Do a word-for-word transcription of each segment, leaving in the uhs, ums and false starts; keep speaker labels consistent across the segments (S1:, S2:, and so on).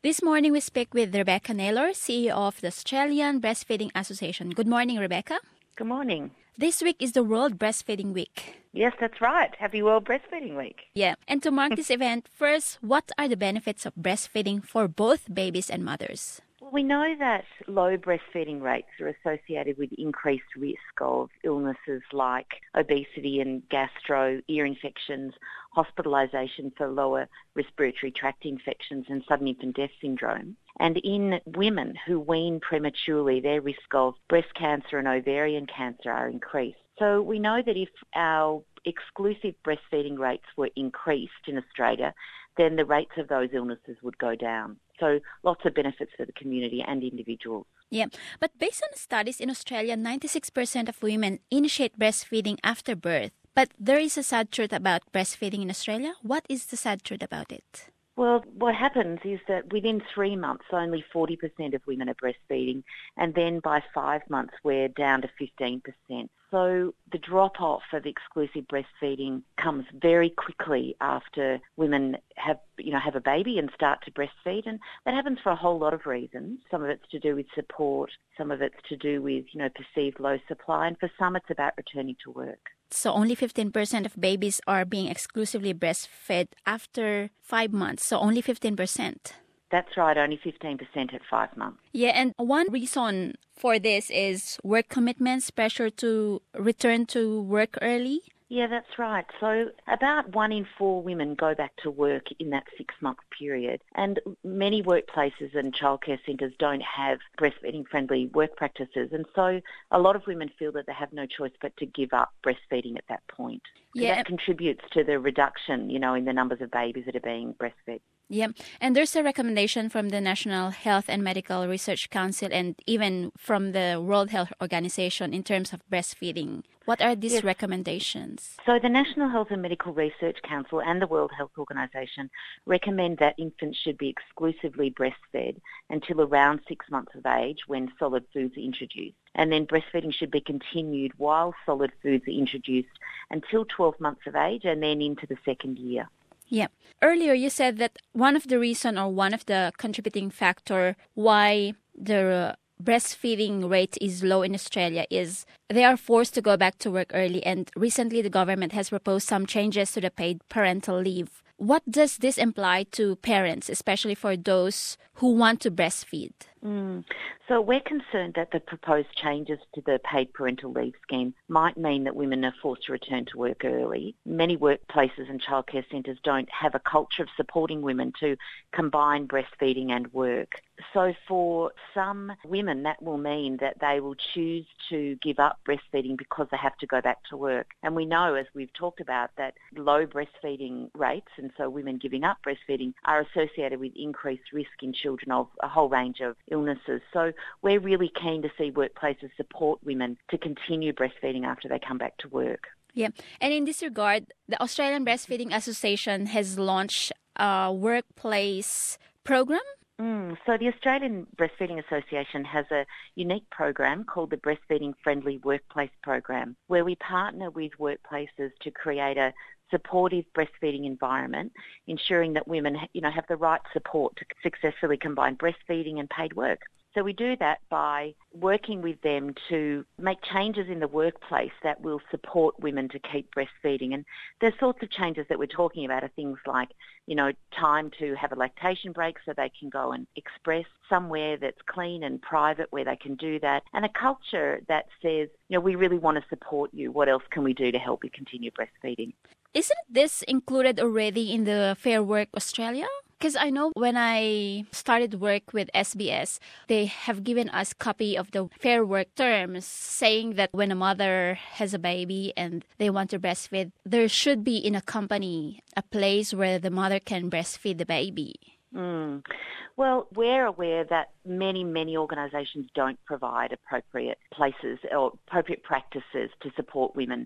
S1: This morning we speak with Rebecca Naylor, C E O of the Australian Breastfeeding Association. Good morning, Rebecca.
S2: Good morning.
S1: This week is the World Breastfeeding Week.
S2: Yes, that's right. Happy World Breastfeeding Week.
S1: Yeah. And to mark this event, first, what are the benefits of breastfeeding for both babies and mothers?
S2: Well, we know that low breastfeeding rates are associated with increased risk of illnesses like obesity and gastro, ear infections, hospitalisation for lower respiratory tract infections and sudden infant death syndrome. And in women who wean prematurely, their risk of breast cancer and ovarian cancer are increased. So we know that if our exclusive breastfeeding rates were increased in Australia, then the rates of those illnesses would go down. So lots of benefits for the community and individuals.
S1: Yeah, but based on studies in Australia, ninety-six percent of women initiate breastfeeding after birth. But there is a sad truth about breastfeeding in Australia. What is the sad truth about it?
S2: Well, what happens is that within three months, only forty percent of women are breastfeeding, and then by five months, we're down to fifteen percent. So the drop-off of exclusive breastfeeding comes very quickly after women have, you know, have a baby and start to breastfeed, and that happens for a whole lot of reasons. Some of it's to do with support, some of it's to do with, you know, perceived low supply, and for some it's about returning to work.
S1: So only fifteen percent of babies are being exclusively breastfed after five months, so only fifteen percent.
S2: That's right, only fifteen percent at five months.
S1: Yeah, and one reason for this is work commitments, pressure to return to work early.
S2: Yeah, that's right. So about one in four women go back to work in that six-month period. And many workplaces and childcare centres don't have breastfeeding-friendly work practices. And so a lot of women feel that they have no choice but to give up breastfeeding at that point. So
S1: yeah.
S2: That contributes to the reduction, you know, in the numbers of babies that are being breastfed.
S1: Yeah, and there's a recommendation from the National Health and Medical Research Council and even from the World Health Organization in terms of breastfeeding. What are these yes. recommendations?
S2: So the National Health and Medical Research Council and the World Health Organization recommend that infants should be exclusively breastfed until around six months of age when solid foods are introduced. And then breastfeeding should be continued while solid foods are introduced until twelve months of age and then into the second year.
S1: Yeah. Earlier you said that one of the reason or one of the contributing factor why the breastfeeding rate is low in Australia is they are forced to go back to work early, and recently the government has proposed some changes to the paid parental leave. What does this imply to parents, especially for those who want to breastfeed?
S2: Mm. So we're concerned that the proposed changes to the paid parental leave scheme might mean that women are forced to return to work early. Many workplaces and childcare centres don't have a culture of supporting women to combine breastfeeding and work. So for some women, that will mean that they will choose to give up breastfeeding because they have to go back to work. And we know, as we've talked about, that low breastfeeding rates, and so women giving up breastfeeding, are associated with increased risk in children of a whole range of illnesses. So we're really keen to see workplaces support women to continue breastfeeding after they come back to work.
S1: Yeah. And in this regard, the Australian Breastfeeding Association has launched a workplace program.
S2: Mm, so the Australian Breastfeeding Association has a unique program called the Breastfeeding Friendly Workplace Program, where we partner with workplaces to create a supportive breastfeeding environment, ensuring that women, you know, have the right support to successfully combine breastfeeding and paid work. So we do that by working with them to make changes in the workplace that will support women to keep breastfeeding. And the sorts of changes that we're talking about are things like, you know, time to have a lactation break so they can go and express, somewhere that's clean and private where they can do that, and a culture that says, you know, we really want to support you. What else can we do to help you continue breastfeeding?
S1: Isn't this included already in the Fair Work Australia? Because I know when I started work with S B S, they have given us a copy of the Fair Work terms saying that when a mother has a baby and they want to breastfeed, there should be in a company a place where the mother can breastfeed the baby.
S2: Mm. Well, we're aware that many, many organisations don't provide appropriate places or appropriate practices to support women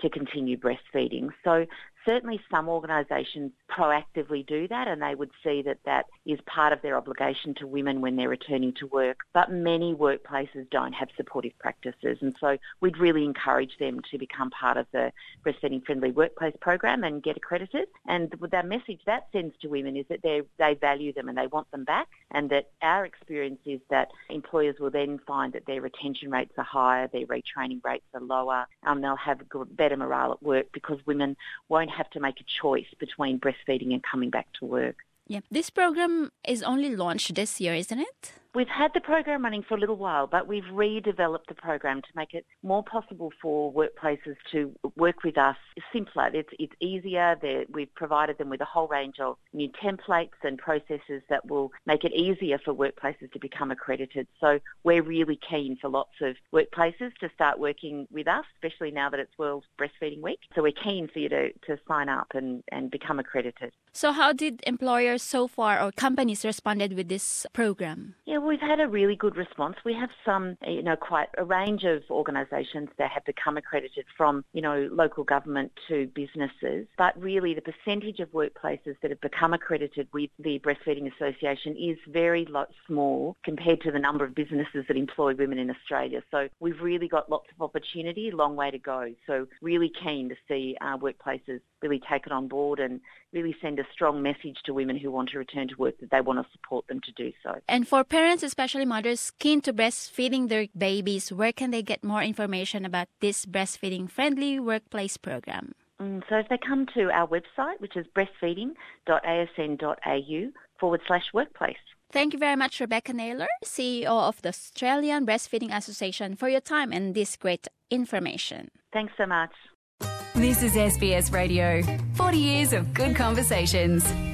S2: to continue breastfeeding. So certainly some organisations proactively do that, and they would see that that is part of their obligation to women when they're returning to work. But many workplaces don't have supportive practices, and so we'd really encourage them to become part of the Breastfeeding Friendly Workplace program and get accredited. And the message that sends to women is that they they value them and they want them back, and that our experience is that employers will then find that their retention rates are higher, their retraining rates are lower, and they'll have better morale at work because women won't have to make a choice between breastfeeding and coming back to work.
S1: Yeah. This program is only launched this year, isn't it?
S2: We've had the program running for a little while, but we've redeveloped the program to make it more possible for workplaces to work with us simpler. It's, it's easier. They're, we've provided them with a whole range of new templates and processes that will make it easier for workplaces to become accredited. So we're really keen for lots of workplaces to start working with us, especially now that it's World Breastfeeding Week. So we're keen for you to, to sign up and, and become accredited.
S1: So how did employers so far or companies responded with this program?
S2: Yeah, we've had a really good response. We have some, you know, quite a range of organisations that have become accredited, from, you know, local government to businesses. But really the percentage of workplaces that have become accredited with the Breastfeeding Association is very lo- small compared to the number of businesses that employ women in Australia. So we've really got lots of opportunity, long way to go. So really keen to see uh, workplaces really take it on board and really send a strong message to women who want to return to work that they want to support them to do so.
S1: And for parents, especially mothers keen to breastfeeding their babies, where can they get more information about this Breastfeeding Friendly Workplace program?
S2: Mm, so if they come to our website, which is breastfeeding.asn.au forward slash workplace.
S1: Thank you very much, Rebecca Naylor, C E O of the Australian Breastfeeding Association, for your time and this great information.
S2: Thanks so much.
S3: This is S B S Radio. forty years of good conversations.